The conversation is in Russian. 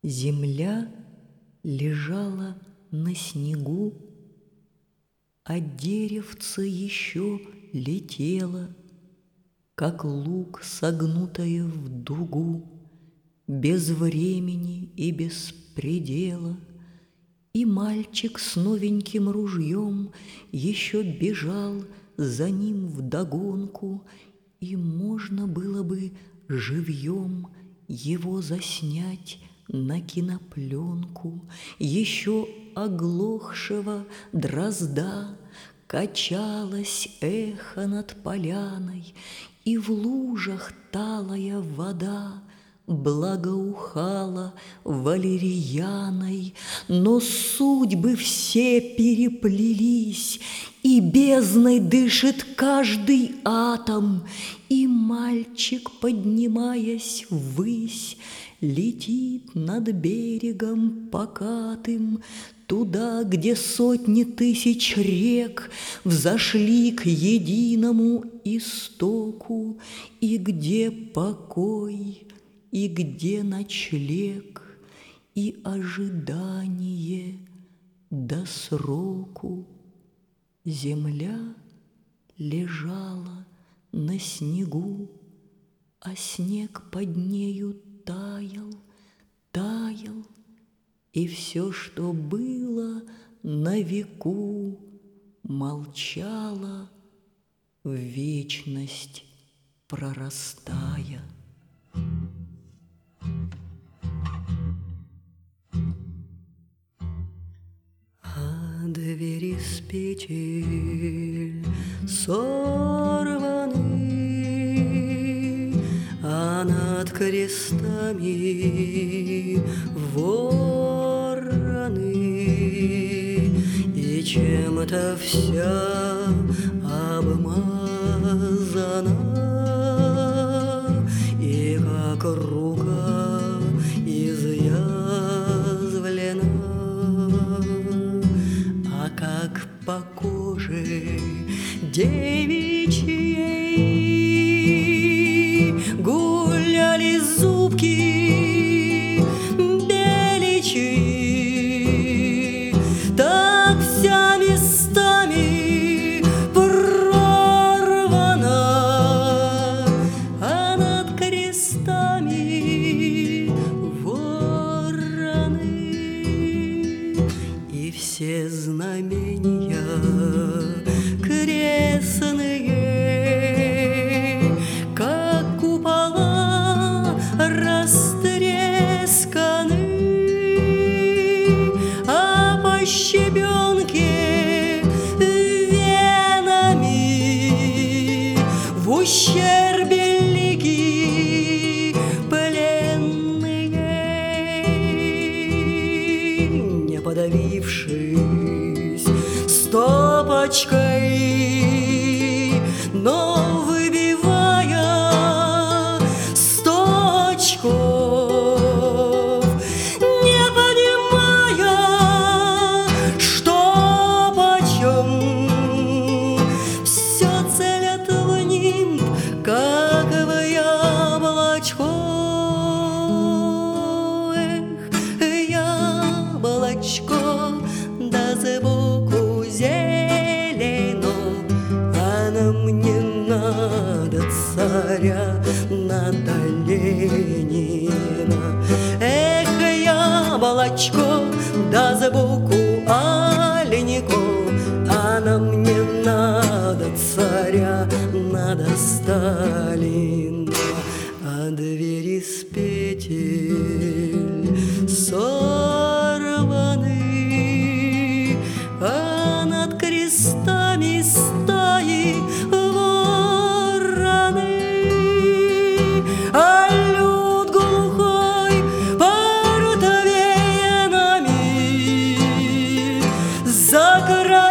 Земля лежала на снегу, а деревце еще летело, как лук, согнутое в дугу, без времени и без предела. И мальчик с новеньким ружьем еще бежал за ним вдогонку, и можно было бы живьем его заснять на кинопленку. Еще оглохшего дрозда качалось эхо над поляной, и в лужах талая вода благоухала валерьяной. Но судьбы все переплелись, и бездной дышит каждый атом, и мальчик, поднимаясь ввысь, летит над берегом покатым, туда, где сотни тысяч рек взошли к единому истоку, и где покой, и где ночлег, и ожидание до сроку. Земля лежала на снегу, а снег под нею таял, таял, и все, что было на веку, молчало, в вечность прорастая. А двери с петель сорваны, а над крестами вороны, и чем-то вся обмазана, и как рука изъязвлена, а как по коже девичьей гуляли зубки беличьи, так вся местами прорвана, а над крестами вороны, и все знамения крестные, как купола, растресканы, а по щебенке венами в ущербе лики пленные, не подавившись стопочкой, но выбивая 100 очков, не понимая, что почем, все целят в нимб, как в яблочко. Эх, яблочко, да сбоку зелено, а нам не надо царя, надо Ленина. Эх, яблочко, да сбоку оленько, а нам не надо царя, надо Сталина. А двери с петель сорваны, а над крестами стаи вороны, а люд глухой портвенами за край